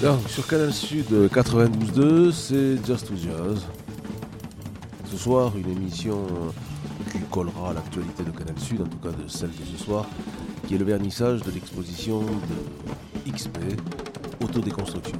Donc, sur Canal Sud 92.2, c'est Just to Jazz. Ce soir, une émission qui collera à l'actualité de Canal Sud, en tout cas de celle de ce soir, qui est le vernissage de l'exposition de XP, Autodéconstruction.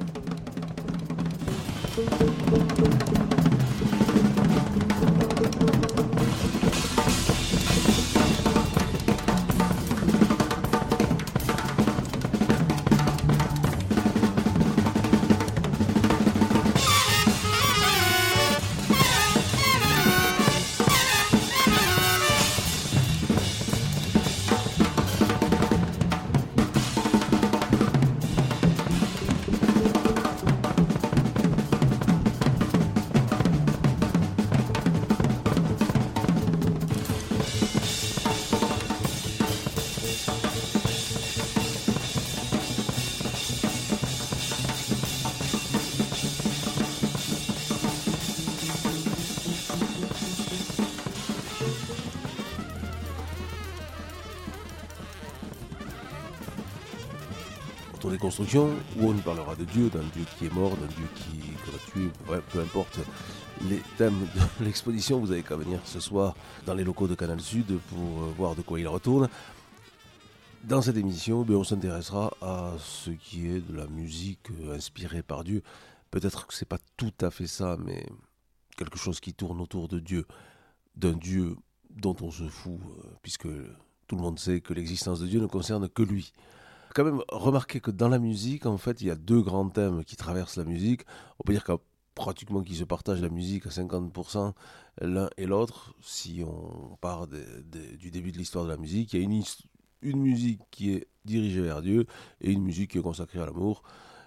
Construction, où on parlera de Dieu, d'un Dieu qui est mort, d'un Dieu qu'on a tué, ouais, peu importe les thèmes de l'exposition, vous avez qu'à venir ce soir dans les locaux de Canal Sud pour voir de quoi il retourne. Dans cette émission, on s'intéressera à ce qui est de la musique inspirée par Dieu. Peut-être que c'est pas tout à fait ça, mais quelque chose qui tourne autour de Dieu, d'un Dieu dont on se fout, puisque tout le monde sait que l'existence de Dieu ne concerne que lui. Quand même remarquer que dans la musique, en fait, il y a deux grands thèmes qui traversent la musique. On peut dire pratiquement qu'ils se partagent la musique à 50% l'un et l'autre. Si on part du début de l'histoire de la musique, il y a une musique qui est dirigée vers Dieu et une musique qui est consacrée à l'amour.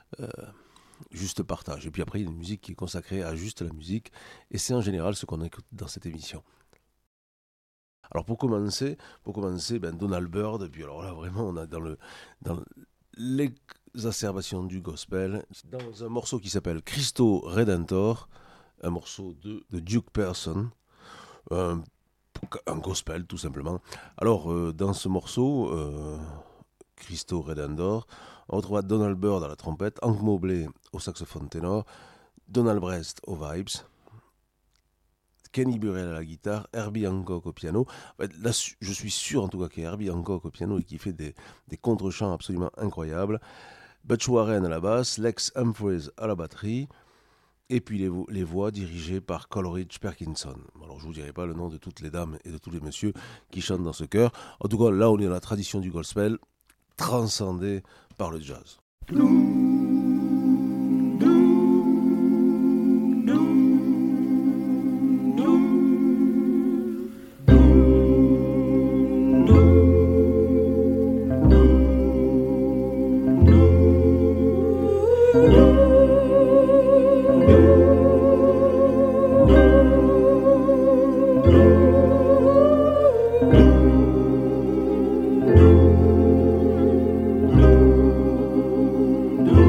Juste partage. Et puis après, il y a une musique qui est consacrée à juste la musique. Et c'est en général ce qu'on écoute dans cette émission. Alors pour commencer, Donald Byrd, et puis alors là vraiment on a dans l'exacerbation du gospel, dans un morceau qui s'appelle Cristo Redentor, un morceau de Duke Pearson, un gospel tout simplement. Alors dans ce morceau, Cristo Redentor, on retrouvera Donald Byrd à la trompette, Hank Mobley au saxophone ténor, Donald Brest aux vibes, Kenny Burrell à la guitare, Herbie Hancock au piano. Là, je suis sûr en tout cas qu'il y a Herbie Hancock au piano et qui fait des contre-chants absolument incroyables. Butch Warren à la basse, Lex Humphreys à la batterie, et puis les voix dirigées par Coleridge Perkinson. Alors je ne vous dirai pas le nom de toutes les dames et de tous les messieurs qui chantent dans ce chœur. En tout cas, là on est dans la tradition du gospel, transcendée par le jazz. Do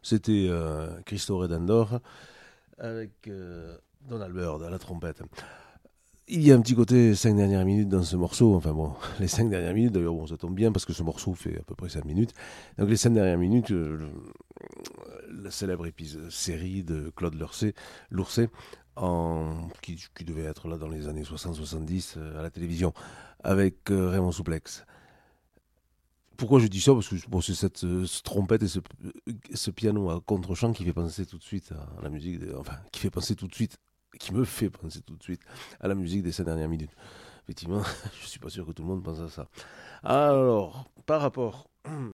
C'était Cristo Redendor avec Donald Byrd à la trompette. Il y a un petit côté 5 dernières minutes dans ce morceau. Enfin bon, les 5 dernières minutes, d'ailleurs, bon, ça tombe bien parce que ce morceau fait à peu près 5 minutes. Donc les 5 dernières minutes, la célèbre série de Claude Lourcet qui devait être là dans les années 60-70 à la télévision, avec Raymond Souplex. Pourquoi je dis ça? Parce que bon, c'est cette trompette et ce piano à contre-champ qui fait penser tout de suite à la musique, qui me fait penser tout de suite à la musique des 5 dernières minutes. Effectivement, je suis pas sûr que tout le monde pense à ça. Alors, par rapport,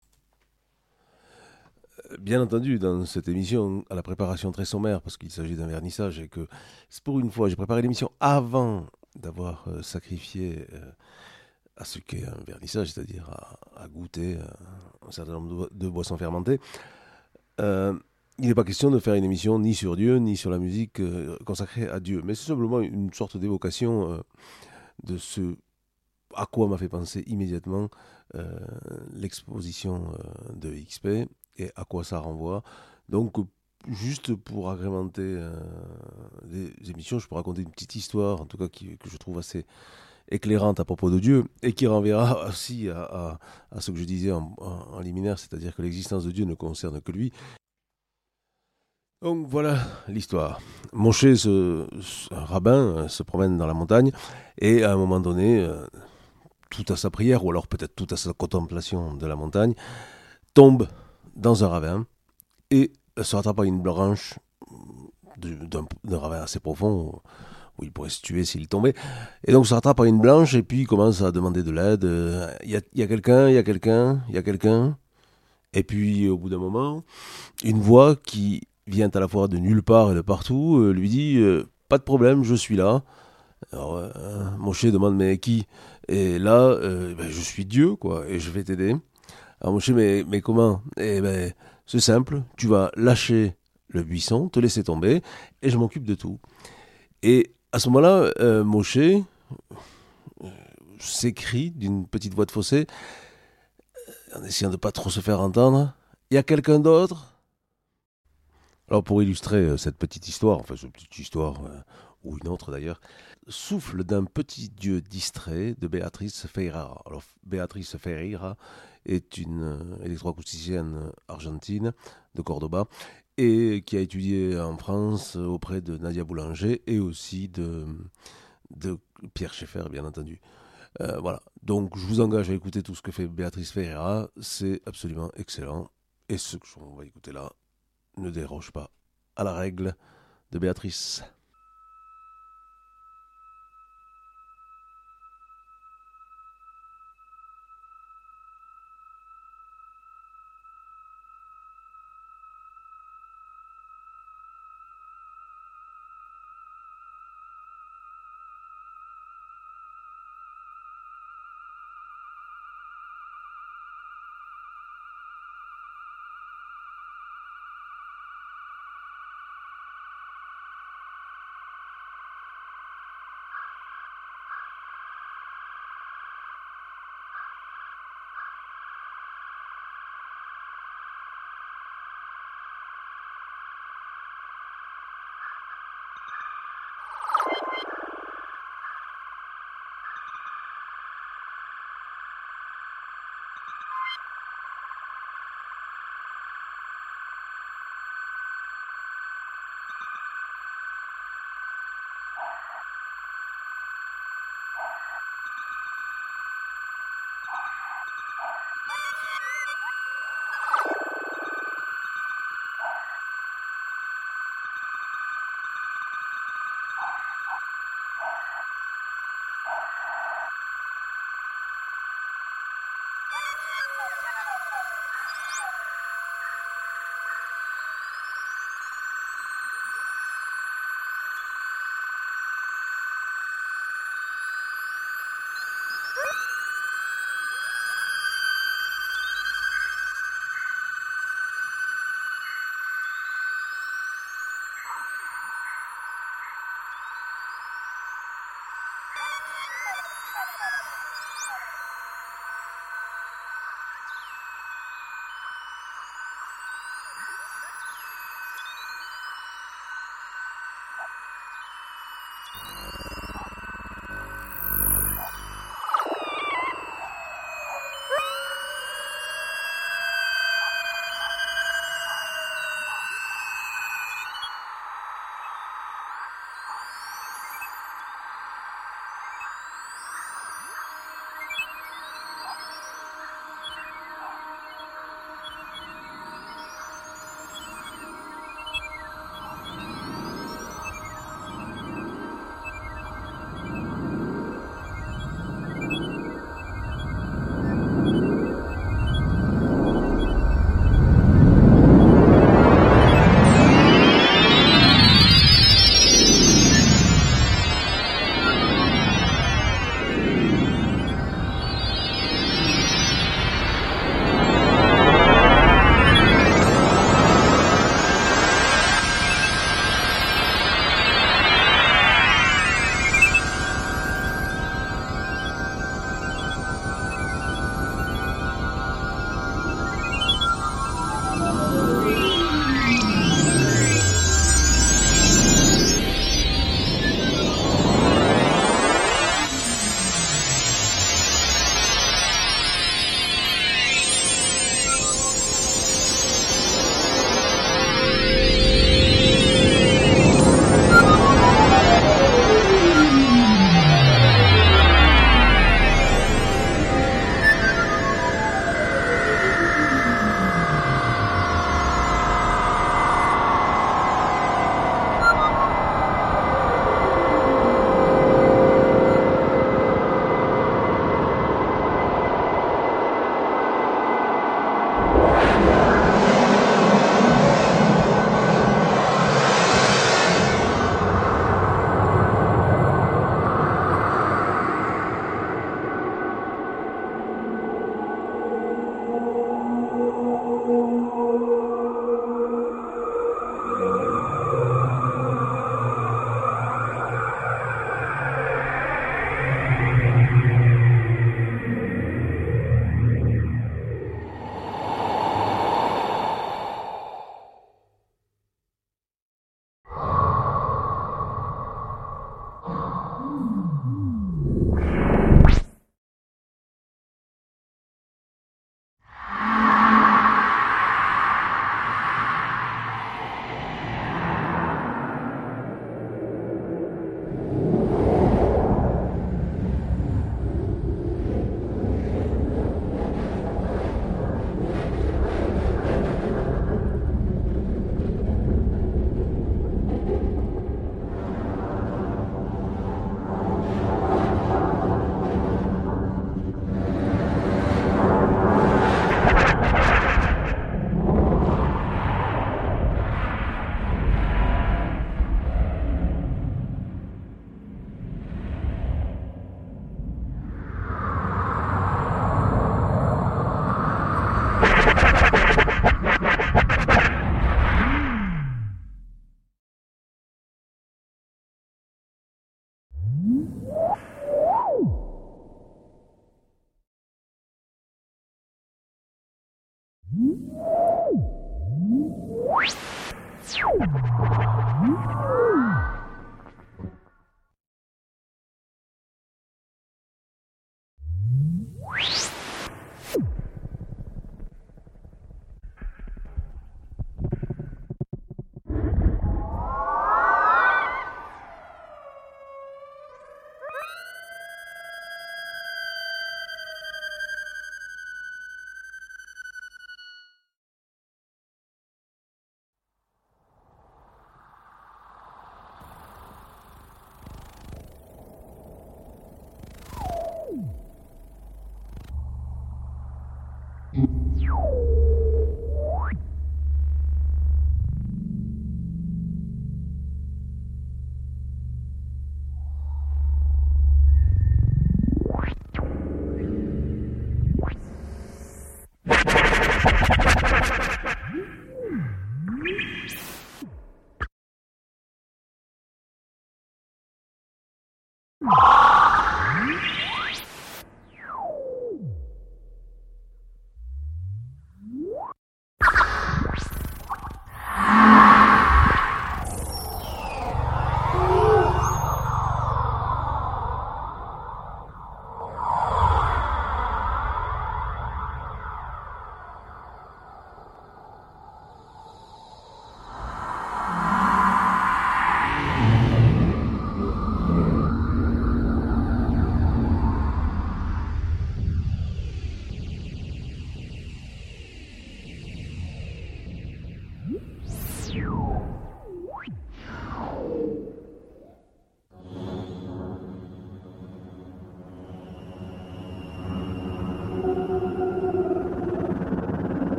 bien entendu, dans cette émission, à la préparation très sommaire, parce qu'il s'agit d'un vernissage, et que c'est pour une fois, j'ai préparé l'émission avant d'avoir sacrifié à ce qu'est un vernissage, c'est-à-dire à goûter un certain nombre de boissons fermentées. Il n'est pas question de faire une émission ni sur Dieu, ni sur la musique consacrée à Dieu, mais c'est simplement une sorte d'évocation de ce à quoi m'a fait penser immédiatement l'exposition de XP et à quoi ça renvoie. Donc, juste pour agrémenter les émissions, je peux raconter une petite histoire, en tout cas que je trouve assez éclairante à propos de Dieu, et qui renverra aussi à ce que je disais en liminaire, c'est-à-dire que l'existence de Dieu ne concerne que lui. Donc voilà l'histoire. Moshe, un rabbin, se promène dans la montagne, et à un moment donné, tout à sa prière, ou alors peut-être tout à sa contemplation de la montagne, tombe dans un ravin, et se rattrape à une branche d'un ravin assez profond, où il pourrait se tuer s'il tombait. Et donc se rattrape à une branche, et puis il commence à demander de l'aide. Il y a quelqu'un, il y a quelqu'un, il y a quelqu'un. Et puis au bout d'un moment, une voix qui vient à la fois de nulle part et de partout lui dit pas de problème, je suis là. Alors Moshe demande mais qui? Et là, je suis Dieu, quoi, et je vais t'aider. Alors Moshe, mais comment? Eh ben, c'est simple, tu vas lâcher le buisson, te laisser tomber, et je m'occupe de tout. Et à ce moment-là, Moshe s'écrie d'une petite voix de fossé, en essayant de ne pas trop se faire entendre. Il y a quelqu'un d'autre? Alors pour illustrer cette petite histoire, enfin cette petite histoire, ou une autre d'ailleurs, Souffle d'un petit dieu distrait de Béatrice Ferreira. Alors Béatrice Ferreira est une électroacousticienne argentine de Cordoba et qui a étudié en France auprès de Nadia Boulanger et aussi de Pierre Schaeffer, bien entendu. Voilà, donc je vous engage à écouter tout ce que fait Béatrice Ferreira, c'est absolument excellent. Et ce qu'on va écouter là ne déroge pas à la règle de Béatrice.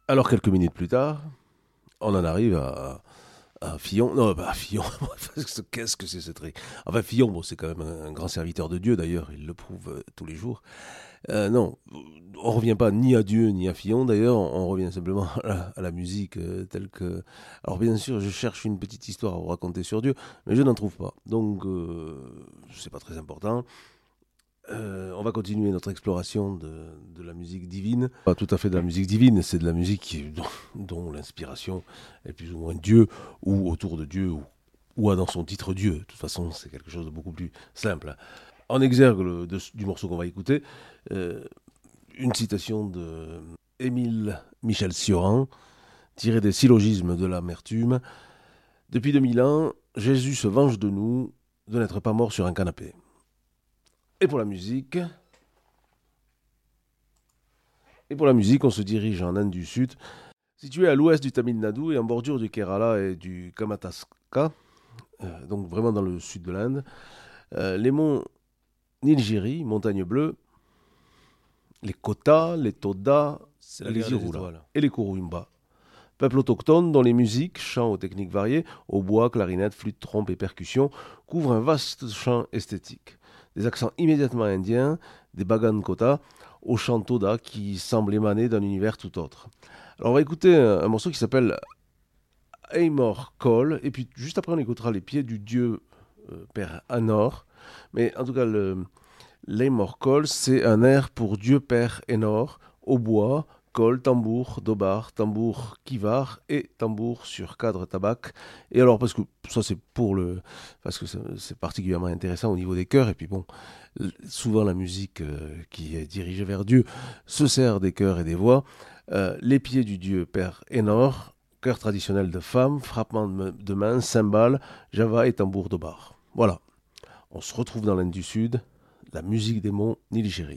Alors quelques minutes plus tard, on en arrive à Fillon. Non, pas à Fillon. Qu'est-ce que c'est ce truc? Enfin, Fillon, bon, c'est quand même un grand serviteur de Dieu, d'ailleurs, il le prouve tous les jours. Non, on revient pas ni à Dieu ni à Fillon, d'ailleurs, on revient simplement à la musique telle que... Alors bien sûr, je cherche une petite histoire à vous raconter sur Dieu, mais je n'en trouve pas. Donc, c'est pas très important. On va continuer notre exploration de la musique divine. Pas tout à fait de la musique divine, c'est de la musique dont l'inspiration est plus ou moins Dieu, ou autour de Dieu, ou a dans son titre Dieu. De toute façon, c'est quelque chose de beaucoup plus simple. En exergue du morceau qu'on va écouter, euh, une citation de Émile Michel Cioran, tirée des syllogismes de l'amertume. Depuis 2000 ans, Jésus se venge de nous de n'être pas mort sur un canapé. Et pour la musique, on se dirige en Inde du Sud, située à l'ouest du Tamil Nadu et en bordure du Kerala et du Karnataka, donc vraiment dans le sud de l'Inde. Les monts Nilgiri, montagnes bleues, les Kota, les Toda, les Irula et les Kurumba. Peuple autochtone dont les musiques, chants aux techniques variées, au bois, clarinette, flûte, trompe et percussions, couvrent un vaste champ esthétique. Des accents immédiatement indiens, des Bagan Kota, au chant Toda qui semble émaner d'un univers tout autre. Alors on va écouter un morceau qui s'appelle Amor Call, et puis juste après on écoutera les pieds du dieu Père Anor. Mais en tout cas, l'Amor Call, c'est un air pour Dieu Père Enor, au bois, col, tambour, dobar, tambour, kivar et tambour sur cadre tabac. Et alors, parce que ça parce que c'est particulièrement intéressant au niveau des chœurs, et puis bon, souvent la musique qui est dirigée vers Dieu se sert des chœurs et des voix. Les pieds du dieu Père Enor, chœur traditionnel de femmes, frappement de mains, cymbales, java et tambour dobar. Voilà, on se retrouve dans l'Inde du Sud, la musique des monts Nilgiri.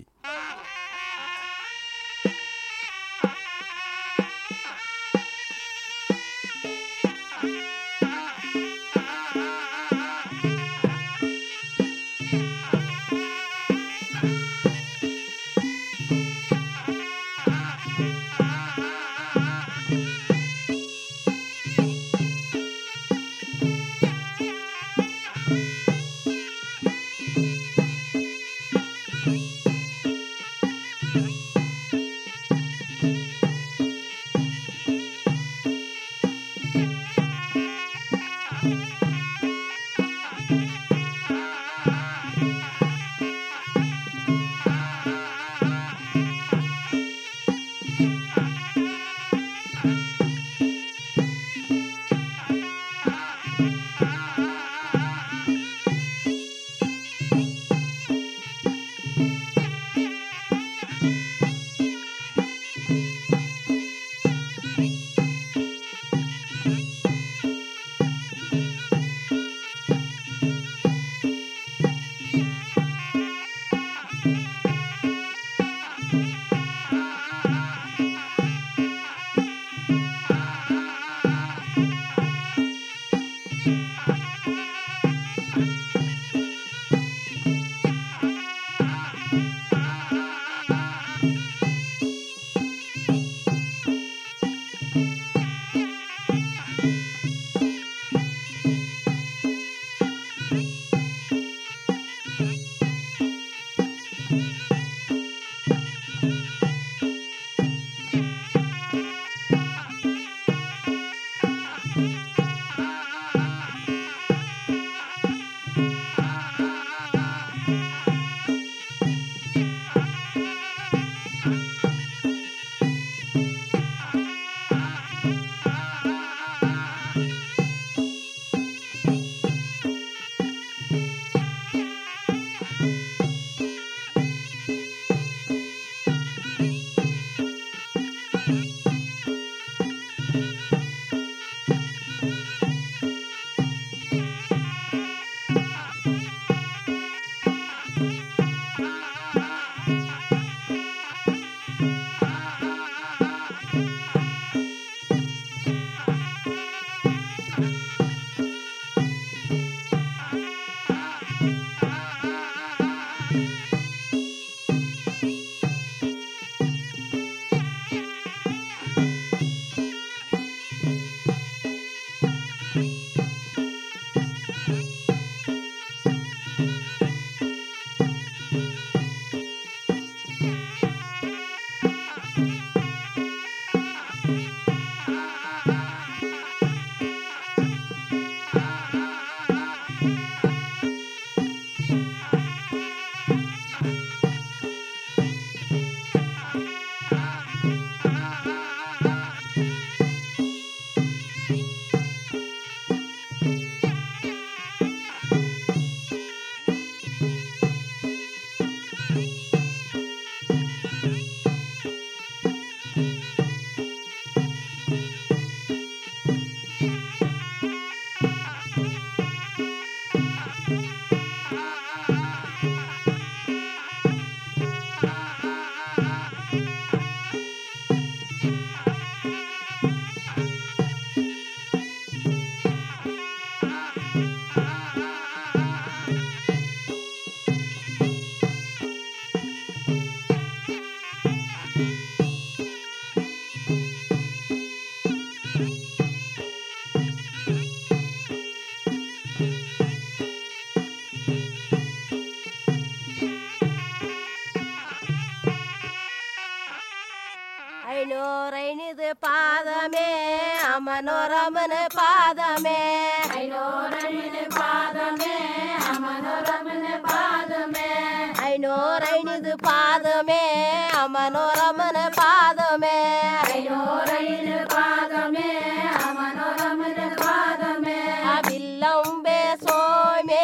పాదమే అమనోరమన పాదమే ఐనోరైన పాదమే అమనోరమన పాదమే ఐనోరైనది పాదమే అమనోరమన పాదమే ఐనోరైన పాదమే అమనోరమన పాదమే బిల్లంబే సోమే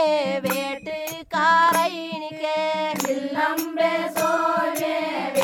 వేటుకారైనికే బిల్లంబే సోమే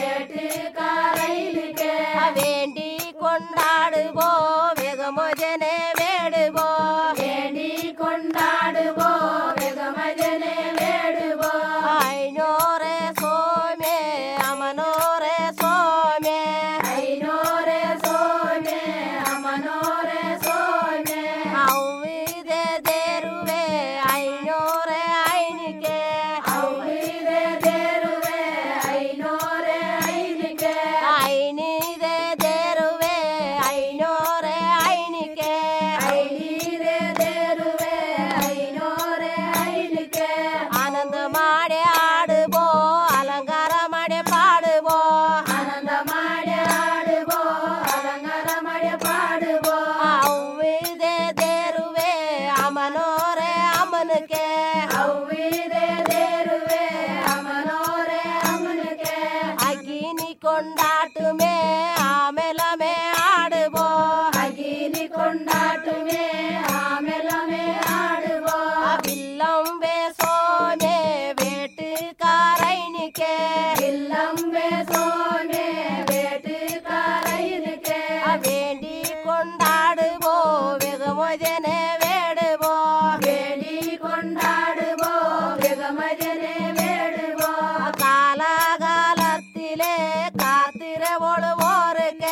వేటుకారైనికే வேண்டி கொண்டாடுவோ வெகமோஜனே வேடுவோ வேண்டி கொண்டாடுவோ வெகமஜனே வேடுவோ ஐநோரே சோமே அமனோரே சோமே ஐநோரே சோமே அமனோரே சோமே அவ்விதே தேருவே ஐநோரே ஐனிக்கே அவ்விதே தேருவே ஐநோரே ஐனிக்கே ஐனிதே தேருவே ஐநோரே ஐனிக்கே ஐநீரே தேருவே ஐநோரே ஐனிக்கே ஆனந்த மாடி ஆடுவோ அலங்கார மாடி பாடுவோ ஆனந்த மாடி ஆடுவோ அலங்கார மாடி பாடுவோ அவ்விதே தேருவே அமனோரே அமனுக்கே அவ்விதே தேருவே அமனோரே அமனுக்கே அக்கினி கொண்டாட்டுமே ஆமெலமே ஆடுவோ அகினி கொண்டாட்டுமே ஆமெலமே ஆடுவோ வில்லம்பே சோமே வேட்டுக்காரைனிக்கே இல்லம்பே சோமே வேட்டுக்காரைனுக்கே வேண்டி கொண்டாடுவோ வெகுமோஜனே வேடுவோ வேண்டி கொண்டாடுவோ வெகுமஜனே வேடுவோ காலாகாலத்திலே காத்திர ஒழுவோருக்கே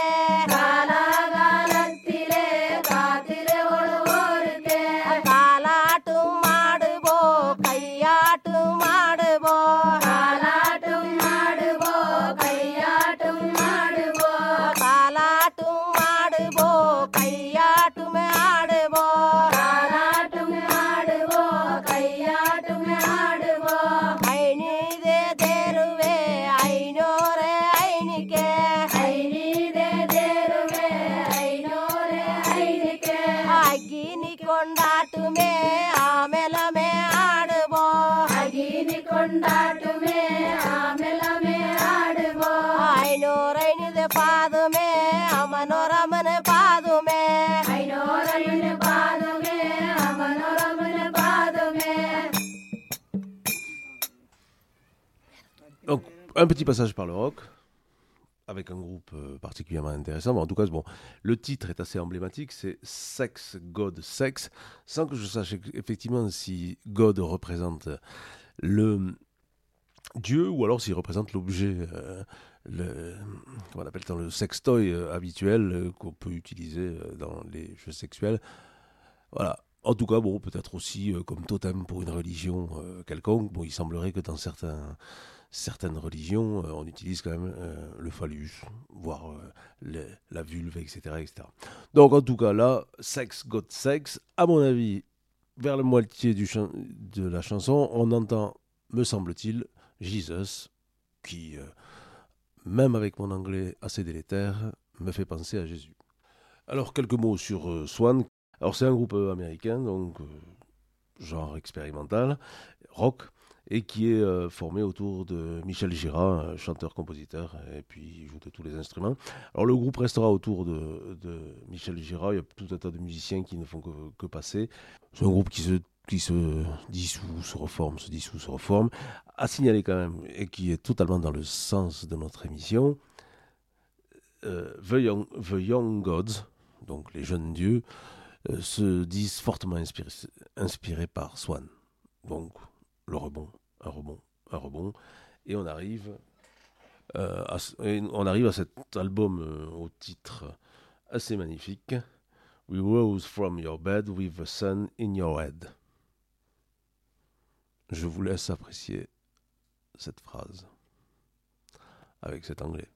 காலாகாலத்திலே காத்திர ஒழுவோருக்கே காலாட்டும் ஆடுவோ கையாட்டும் ஆடுவோ காலாட்டும் ஆடுவோ கையாட்டும் ஆடுவோ காலாட்டும் ஆடுவோ கையாட்டும் ஆடுவோ காலாட்டும் ஆடுவோ கையாட்டும் ஆடுவோ ஐநீதே தேருவே ஐநோரே ஐனிக்கே ஐநீரே தேருவே ஐநோரே ஐனிக்கே அக்கினி கொண்டாட்டுமே ஆமெலமே ஆடுவோ அகினி கொண்டாட்டுமே ஆமெலமே ஆடுவோ ஐநூறைனிது பாதுமே அமனோரமனு பாதுமே ஐநோரைன பாதுமே அமனோரமன பாதுமே Donc, un petit passage par le rock, avec un groupe particulièrement intéressant. Bon, en tout cas, bon, le titre est assez emblématique, c'est Sex, God, Sex, sans que je sache effectivement si God représente le Dieu ou alors s'il représente l'objet, comment on appelle-t-on, le sextoy habituel qu'on peut utiliser dans les jeux sexuels. Voilà. En tout cas, bon, peut-être aussi comme totem pour une religion quelconque. Bon, il semblerait que dans certaines religions, on utilise quand même le phallus, voire la vulve, etc., etc. Donc, en tout cas, là, Sex, God, Sex, à mon avis, vers la moitié de la chanson, on entend, me semble-t-il, Jesus, qui, même avec mon anglais assez délétère, me fait penser à Jésus. Alors, quelques mots sur Swan. Alors, c'est un groupe américain, donc genre expérimental, rock, et qui est formé autour de Michel Gira, chanteur-compositeur, et puis il joue de tous les instruments. Alors, le groupe restera autour de Michel Gira. Il y a tout un tas de musiciens qui ne font que passer. C'est un groupe qui se dissout, se reforme. À signaler quand même, et qui est totalement dans le sens de notre émission, The Young Gods, donc les jeunes dieux, se disent fortement inspirés par Swan. Donc, le rebond, un rebond. Et on arrive à cet album au titre assez magnifique. We rose from your bed with the sun in your head. Je vous laisse apprécier cette phrase avec cet anglais.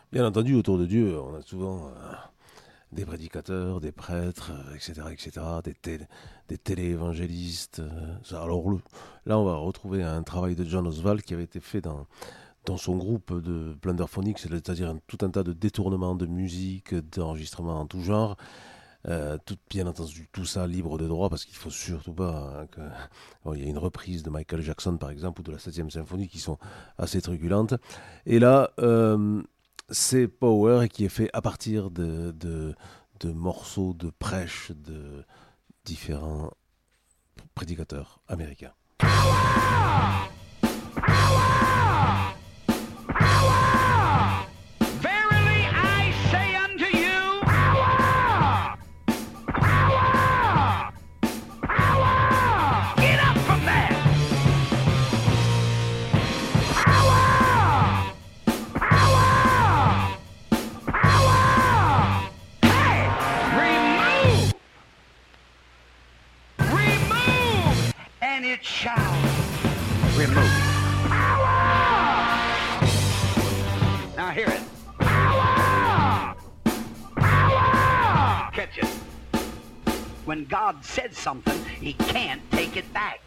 Bien entendu, autour de Dieu, on a souvent des prédicateurs, des prêtres, etc., etc., des téléévangélistes. Alors là, on va retrouver un travail de John Oswald qui avait été fait dans son groupe de Plunderphonic, c'est-à-dire tout un tas de détournements de musique, d'enregistrements en tout genre. Bien entendu, tout ça libre de droit, parce qu'il ne faut surtout pas que... Bon, il y a une reprise de Michael Jackson, par exemple, ou de la 7e symphonie, qui sont assez truculentes. Et là, c'est Power, et qui est fait à partir de morceaux de prêches de différents prédicateurs américains. Verily I say unto you, get up from there. Hey, remove, and it shall remove. Now hear it. Catch it. When God said something, He can't take it back.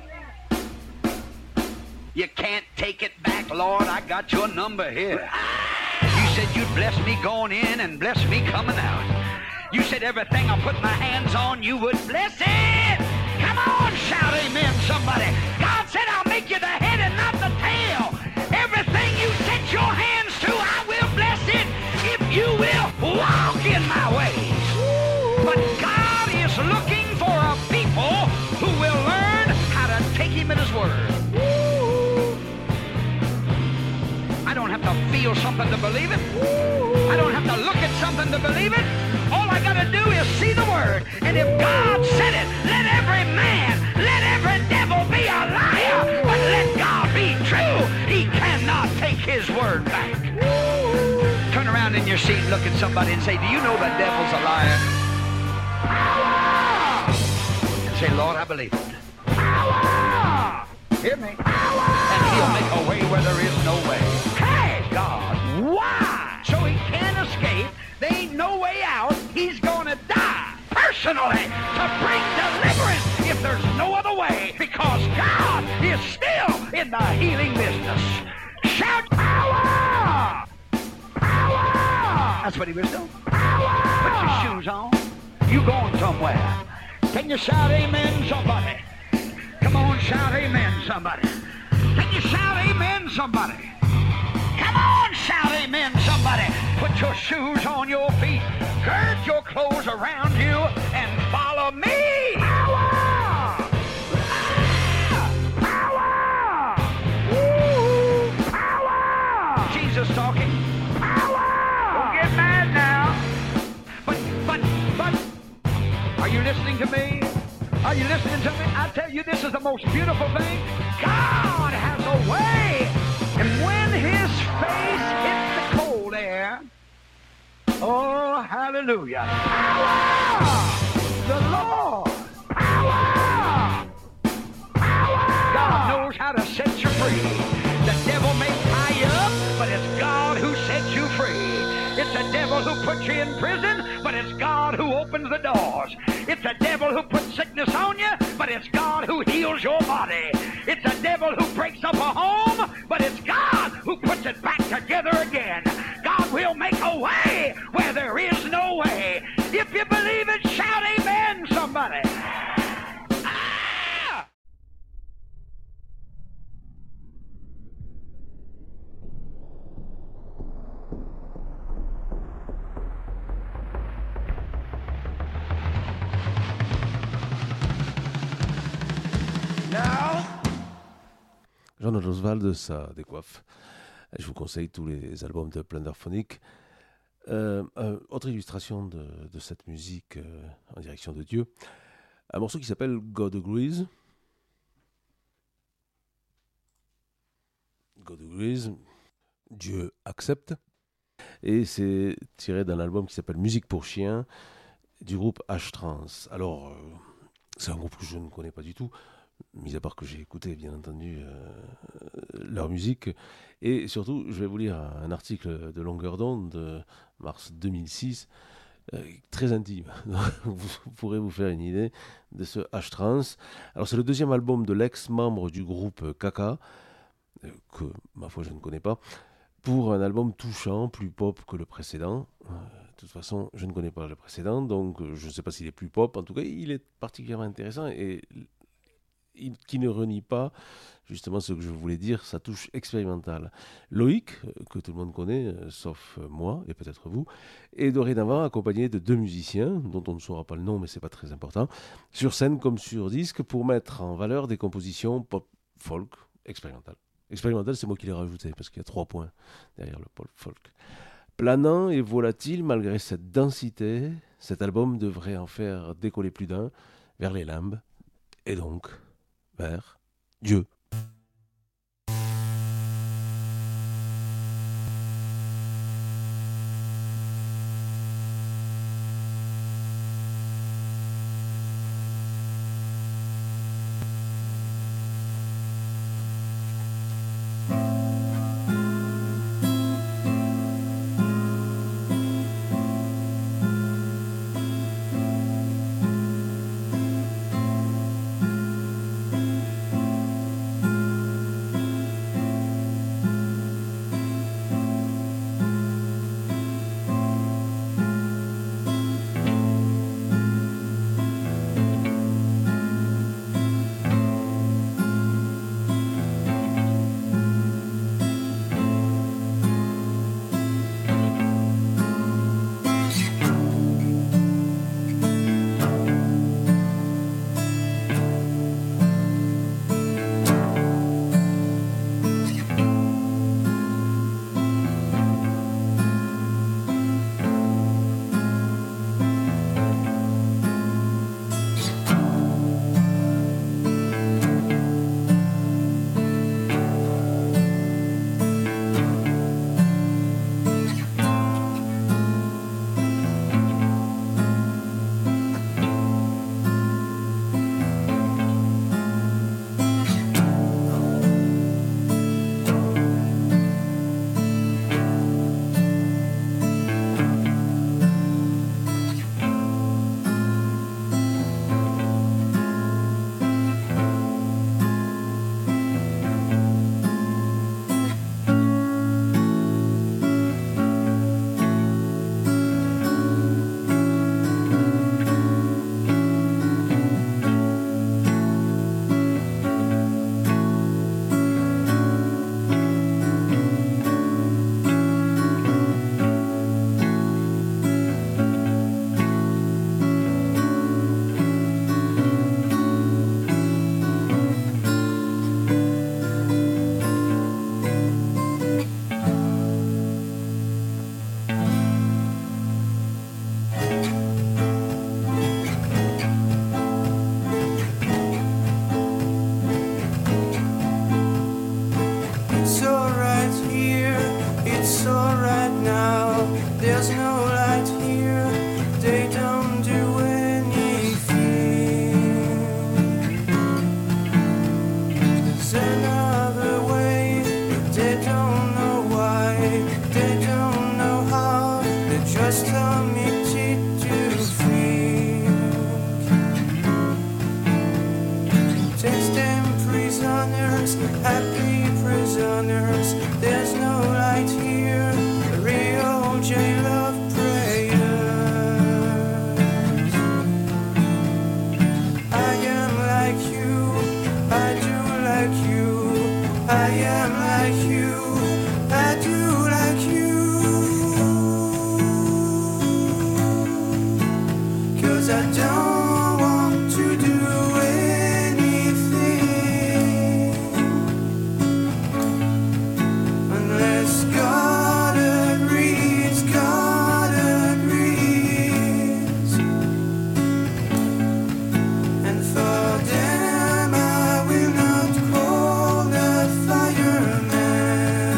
You can't take it back, Lord. I got your number here. You said you'd bless me going in and bless me coming out. You said everything I put my hands on, you would bless it. Come on, shout amen, somebody. God said I'll make you the head and not the tail. Everything you set your hands to, I will bless it if you will walk in my ways. But God is looking for a people who will learn how to take Him at His word. I don't have to feel something to believe it. I don't have to look at something to believe it. All I got to do is see the word. And if God said it, let every man, let every devil be a liar. But let God be true. He cannot take His word back. Turn around in your seat and look at somebody and say, do you know the devil's a liar? And say, Lord, I believe it. Hear me? And He'll make a way where there is no way. Hey, God, why? So he can't escape. There ain't no way out. He's gonna die personally to bring deliverance if there's no other way, because God is still in the healing business. Shout power! Power! That's what He was doing. Power! Put your shoes on. You going somewhere. Can you shout amen, somebody? Come on, shout amen, somebody. Can you shout amen, somebody? Come on, shout amen, somebody. Put your shoes on your feet, gird your clothes around you, and follow me. Power! Power! Woo! Power! Jesus talking. Power! Don't get mad now. But, are you listening to me? Are you listening to me? I tell you, this is the most beautiful thing. God has a way. And when His face hits the cold air, oh, hallelujah. Power! The Lord. Power! Power! God knows how to set you free. The devil may tie you up, but it's God who sets you free. It's the devil who puts you in prison, but it's God who opens the doors. It's the devil who puts sickness on you, but it's God who heals your body. It's the devil who breaks up a home, but it's God who puts it back together again. God will make a way where there is no way. If you believe it, shout amen, somebody. Ah! John Oswald, ça décoiffe. Je vous conseille tous les albums de Plunderphonic. Autre illustration de cette musique en direction de Dieu. Un morceau qui s'appelle God Agrees. God Agrees, Dieu accepte. Et c'est tiré d'un album qui s'appelle Musique pour chiens du groupe H-Trance. Alors, C'est un groupe que je ne connais pas du tout, mis à part que j'ai écouté, bien entendu, leur musique. Et surtout, je vais vous lire un article de Longueur d'onde de mars 2006, très intime. Vous pourrez vous faire une idée de ce H-Trance. Alors, c'est le deuxième album de l'ex-membre du groupe Kaka, que, ma foi, je ne connais pas, pour un album touchant, plus pop que le précédent. De toute façon, je ne connais pas le précédent, donc je ne sais pas s'il est plus pop. En tout cas, il est particulièrement intéressant et qui ne renie pas justement ce que je voulais dire, sa touche expérimentale. Loïc, que tout le monde connaît, sauf moi et peut-être vous, est dorénavant accompagné de 2 musiciens, dont on ne saura pas le nom, mais c'est pas très important, sur scène comme sur disque, pour mettre en valeur des compositions pop-folk expérimentales. Expérimental, c'est moi qui l'ai rajouté, parce qu'il y a 3 points derrière le pop-folk. Planant et volatile malgré cette densité, cet album devrait en faire décoller plus d'un vers les limbes, et donc vers Dieu. For them I will not call the fireman.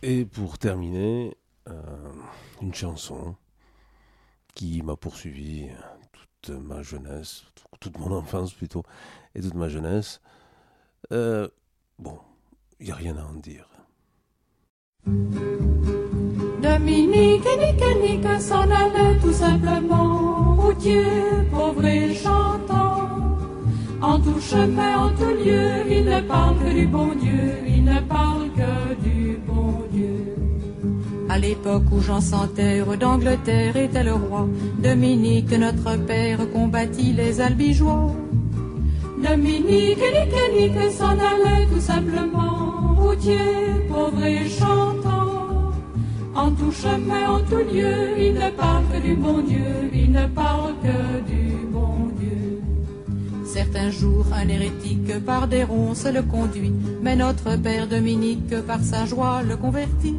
Et pour terminer, une chanson qui m'a poursuivi toute ma jeunesse, toute mon enfance plutôt, et toute ma jeunesse. Bon, il n'y a rien à en dire. Dominique et Nique s'en allait tout simplement, routier, pauvre et chantant. En tout chemin, en tout lieu, il ne parle que du bon Dieu, il ne parle que du bon Dieu. À l'époque où Jean sans terre d'Angleterre était le roi, Dominique, notre père, combattit les albigeois. Dominique et Nique s'en allait tout simplement, routier, pauvre et chantant. En tout chemin, en tout lieu, il ne parle que du bon Dieu, il ne parle que du bon Dieu. Certains jours, un hérétique par des ronces le conduit, mais notre père Dominique par sa joie le convertit.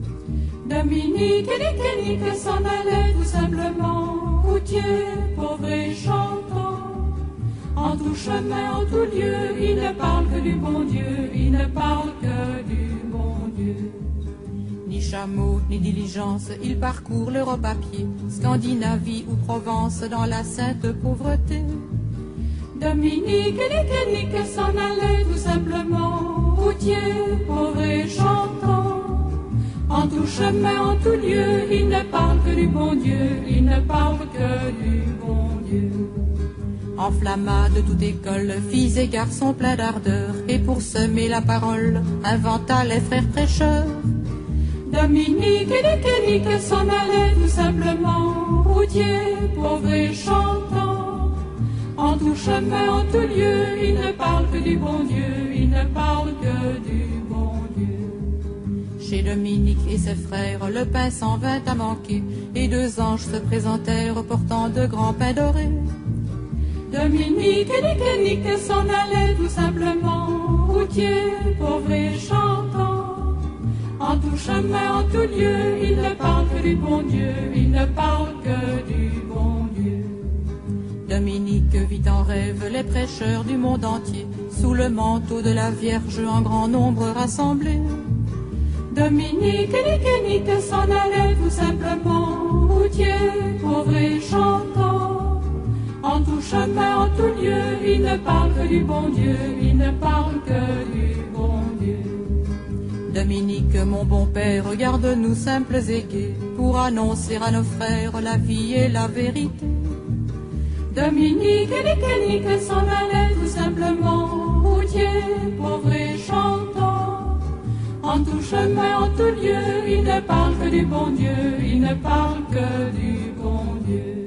Dominique et Nique s'en allait tout simplement, routier, pauvre et chantant. En tout chemin, en tout lieu, il ne parle que du bon Dieu, il ne parle que du bon Dieu. Ni chameau, ni diligence, il parcourt l'Europe à pied, Scandinavie ou Provence dans la sainte pauvreté. Dominique et Nique s'en allait tout simplement, routier, pauvre et chantant. En tout chemin, en tout lieu, il ne parle que du bon Dieu, il ne parle que du bon Dieu. Enflamma de toute école, filles et garçons pleins d'ardeur, et pour semer la parole, inventa les frères prêcheurs. Dominique et Nique s'en allait tout simplement, routier, pauvre et chantant. En tout chemin, en tout lieu, il ne parle que du bon Dieu, il ne parle que du bon Dieu. Chez Dominique et ses frères, le pain s'en vint à manquer, et 2 anges se présentèrent portant de grands pains dorés. Dominique et Nique s'en allait tout simplement, routier, pauvre et chantant. En tout chemin, en tout lieu, il ne parle que du bon Dieu, il ne parle que du bon Dieu. Dominique vit en rêve les prêcheurs du monde entier, sous le manteau de la Vierge en grand nombre rassemblés. Dominique et Nique s'en allait tout simplement, routier, pauvre et chantant. En tout chemin, en tout lieu, il ne parle que du bon Dieu, il ne parle que du bon Dieu. Dominique, mon bon père, regarde-nous simples et gais, pour annoncer à nos frères la vie et la vérité. Dominique et Nique s'en allait tout simplement, routier, pauvre et chantant. En tout chemin, en tout lieu, il ne parle que du bon Dieu, il ne parle que du bon Dieu.